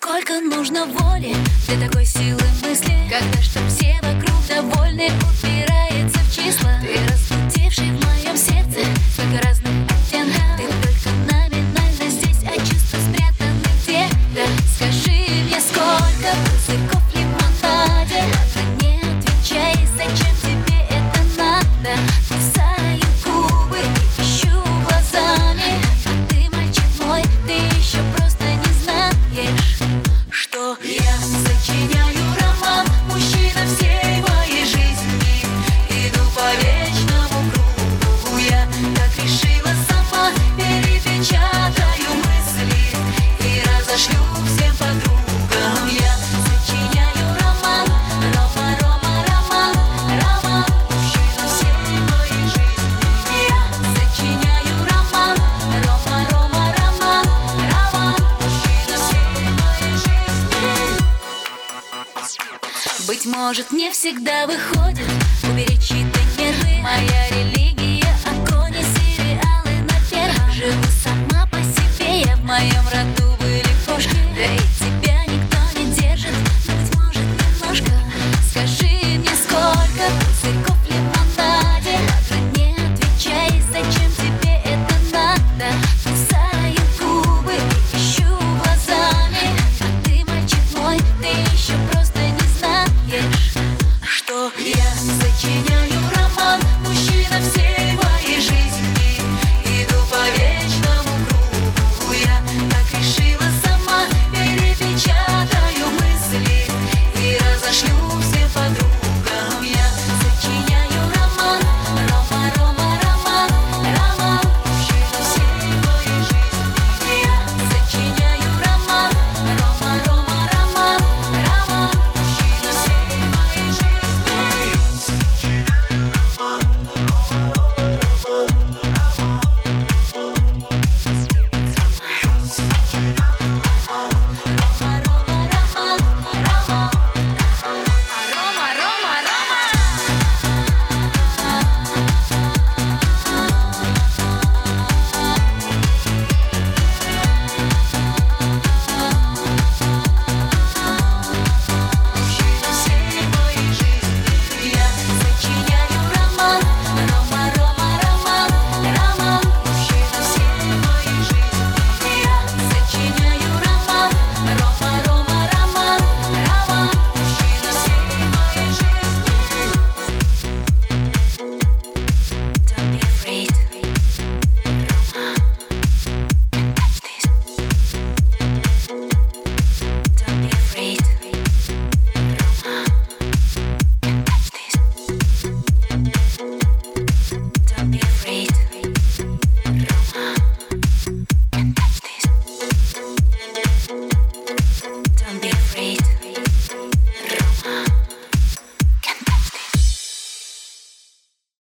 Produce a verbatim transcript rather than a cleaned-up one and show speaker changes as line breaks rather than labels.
Сколько нужно воли для такой силы мысли, когда чтоб все вокруг довольны, упирается в числа. Ты разбудивший в моем сердце столько разных оттенков. Ты только номинально здесь, а чувства спрятаны где-то. Скажи мне, сколько языков в лимонаде? Ладно, не отвечай, зачем тебе это надо? Кусаю губы, ищу глазами, а ты, мальчик мой, ты еще просто не знаешь, что я сочиняю роман, мужчина всей моей жизни. Иду по вечному кругу, я так решила сама. Перепечатаю мысли и разошлю всем подругам. Я сочиняю роман, Рома, Рома, роман, роман, мужчина всей моей жизни. Я сочиняю роман, Рома, Рома, роман, роман, мужчина всей моей жизни. Быть может, не всегда выходит уберечь чьи-то нервы. Моя религия — огонь и сериалы на первом. Живу сама по себе, я в моем роду были кошки, да и тебя